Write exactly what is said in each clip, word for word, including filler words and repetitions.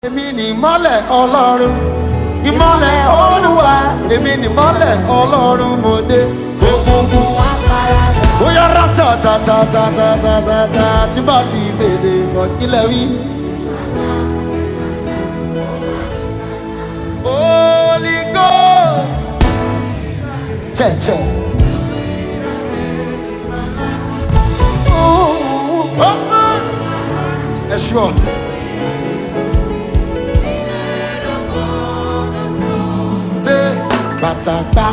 Èmi ni ìmọ́lẹ̀ Ọlọ́run, ìmọ́lẹ̀ Olúwa, èmi ni ìmọ́lẹ̀ Ọlọ́run mo dé. Òkùnkùn wá paradà. Ó yára tàtàtàtàtàtàtà tí bá ti bèèrè bọ̀ kílẹ̀ wí. Holy Ghost. Chẹ̀chẹ̀. Ẹ ṣọ́. Batata,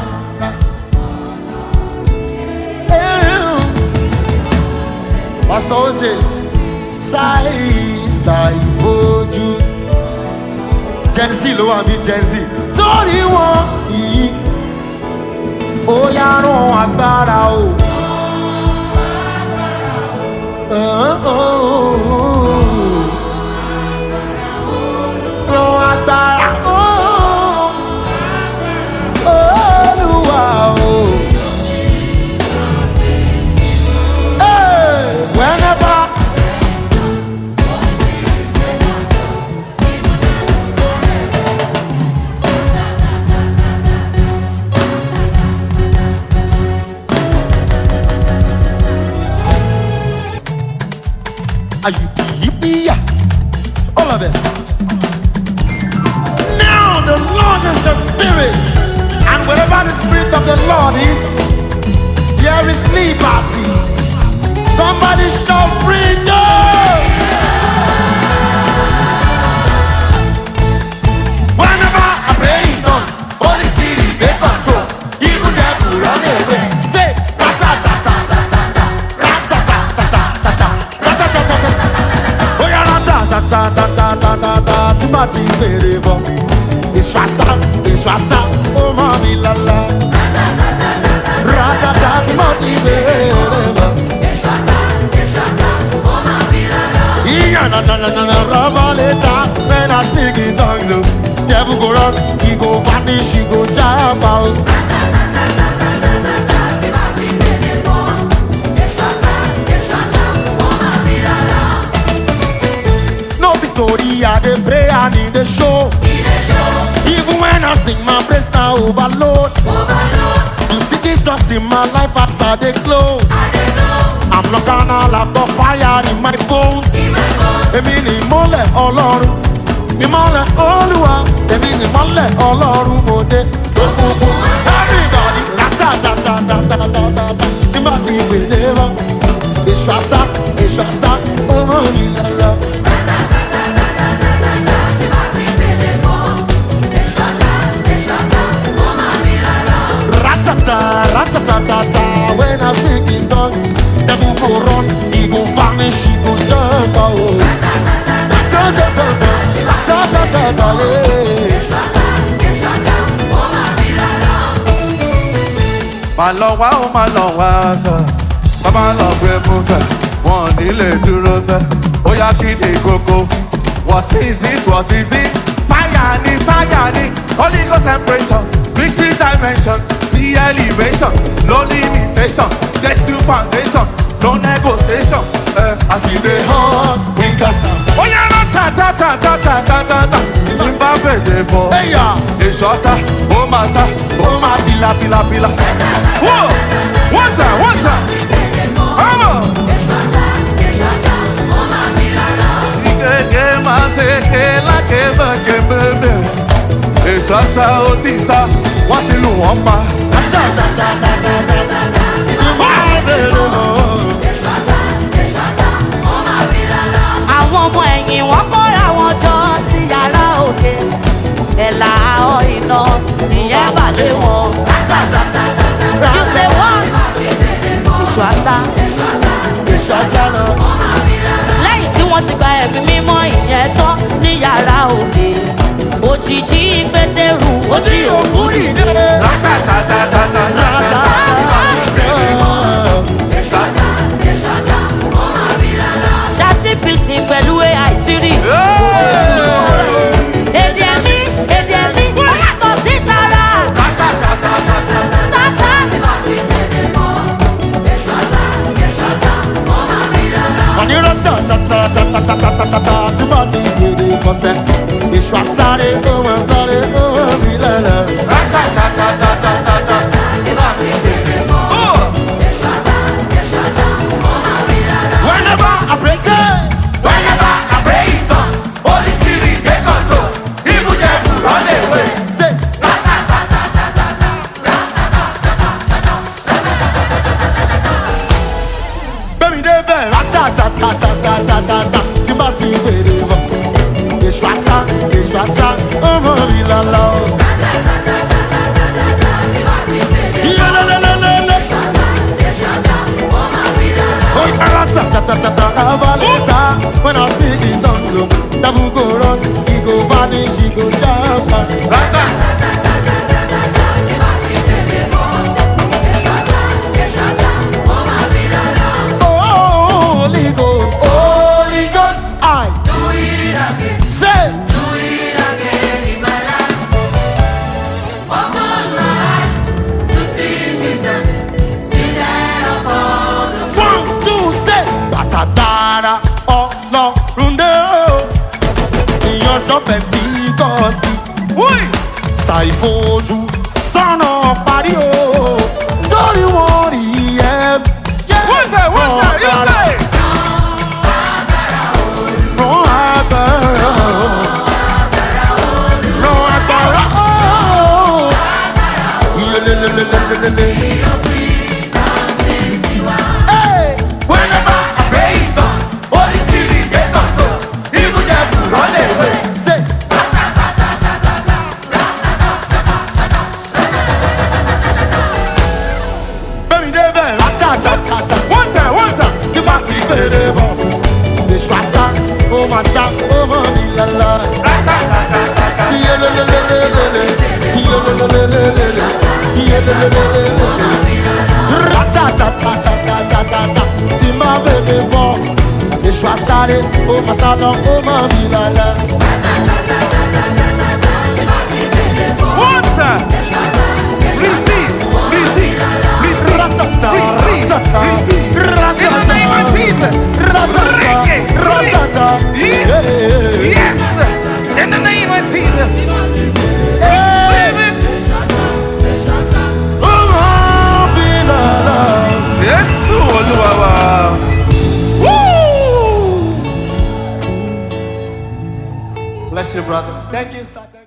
Pastor Oje, Sai Sai fojú. Gen Z ló wà bí Gen Z. Torí wọn yìí, ó yá rán agbára o. Rán agbára o. All of us. Now the Lord is the Spirit, and wherever the Spirit of the Lord is, there is liberty. Somebody shout freedom! Whenever I pray in tongues, Holy Spirit take control. Even devil run away. Say, ra-ta-ta-ta-ta-ta-ta, ra-ta-ta-ta-ta-ta-ta, ra-ta-ta-ta-ta-ta. Ta ta ta ta ta ta ta tí bá ti bèrè bọ̀. Èso àṣà èso àṣà ó mọ̀ mi lọ́lọ́. Ratata tí bá ti bèrè bọ̀. Èso àṣà èso àṣà ó mọ̀ mi lọ́lọ́. Ìyá nànànànà rọ́bọ̀ létà when I speak in tongues o. Devil go run, he go vanish, he go japa o. Story I dey pray and in the show. Even when I sing my praise now overload. overload. You see Jesus in my life as I dey glow. I'm not gonna have the fire in my bones. Èmi ni ìmọ́lẹ̀ Ọlọ́run, ìmọ́lẹ̀ Olúwa. Èmi ni ìmọ́lẹ̀ Ọlọ́run mo dé. Òkùnkùn everybody ta-ta-ta-ta-ta-ta-ta-ta tí bá ti gbèlè rọ. Èso àṣà èso àṣà ó rán mi lọ́lọ́. Ra-ta-ta-ta-ta, when I speak in tongues, devil go run, he go vanish, he go jump out. Ta-ta-ta-ta, ta-ta-ta-ta, máa lọ wá ó máa lọ wá sọ, má máa lọ gbé Musa, wọn ò ní lè dúró sẹ́, ó yá kí ni kókó, what is it, what is it, fire ni, fire ni, Holy Ghost temperature, victory dimension, see elevation, no limitation, just to foundation, no negotiation, uh, as you dey hot, we got stand. ó yá rán ta ta ta ta ta ta ta ta, ìfúnpá fèdè fọ, èso ọ̀sá, ó máa sá, ó máa pìlà pìlà pìlà. Whoa! One time, one time. Come on. Ike máa ṣe ké lákè bẹ̀kẹ̀ bẹ̀bẹ̀. Èso ọ̀sá ó ti sá, wọ́n ti lù wọ́n pa. Àwọn ọmọ ẹ̀yìn wọ́n kóra wọn jọ sí yàrá òkè. Ẹ̀là ọ̀ iná ìyẹn balẹ̀ wọn. You say what? Èso àṣà èso àṣà náà. lẹ́yìn tí wọ́n ti gba ẹ̀mí mímọ́ ìyẹn tán ní yàrá òkè. Òjìji Pétérù ó jí òkú dìde. Ra-ta-ta-ta-ta. Èṣù àsáré, ó máa sáré, ó máa bí lẹ́lẹ̀. Ratatatatatatatata. Tí bá ti bèrè fún. Èṣù àṣà, èṣù àṣà, ó máa bí lálá. Whenever I pray, say, Whenever I pray it on, Holy Spirit take control. Evil devil run away. say, bẹ́ẹ̀ni dé bẹ́ẹ̀ ratatatatatatatata tí bá ti bèrè bọ̀. Èṣù àṣà, èṣù àṣà, ó máa bí lálá. Tí bá ti bèrè. Yelelelelele. Èṣù àṣà, èṣù àṣà, ó máa bí lálá. Oh, ratatatatata, avaleta. When I speak in tongues, oh, devil go run, he go vanish, he go jump. Tí bá ti bèrè fún. Èṣù àṣà, èṣù àṣà, ó máa bí lálá. Holy Ghost, Holy Ghost, I Do it again. say, Do it again in my life. Open my eyes to see Jesus seated upon the throne. one, two, say, Batadara, Ọlọ́run dé o. Ìyànjọ́ Pẹ̀ntíkọ́sì, ṣàìfojú sọ́nà parí o. Sórí wọn rí ẹ. One time, one time, you say. Rán agbára o. Rán agbára o. Iyelelelelelele. Hey! Whenever I pray it on, Holy Spirit take control. Evil devil run away. Say, bẹ́ẹ̀ni dé bẹ́ẹ̀ látàtàtàtà. One time, one time. Tí bá ti bèrè bọ̀. Èṣù àṣà, ó máa ṣá, ó máa bí lálá. Iyelelelelelele. Iyelelelelelele. Iyelelelelelele. Ratatatatatatatata. Tí máa bèrè bọ̀. Èṣù àsáré, ó máa sá lọ, ó máa bí lálá. One time. Receive, receive, receive, Ratata, receive, ratata, receive. In the name of Jesus. Ratata, Reggae, ratata. Yes, yes. In the name of Jesus. Receive it. Ó máa bí lálá. Jésù Olúwa wa. Woo! Bless you, brother. Thank you, sir.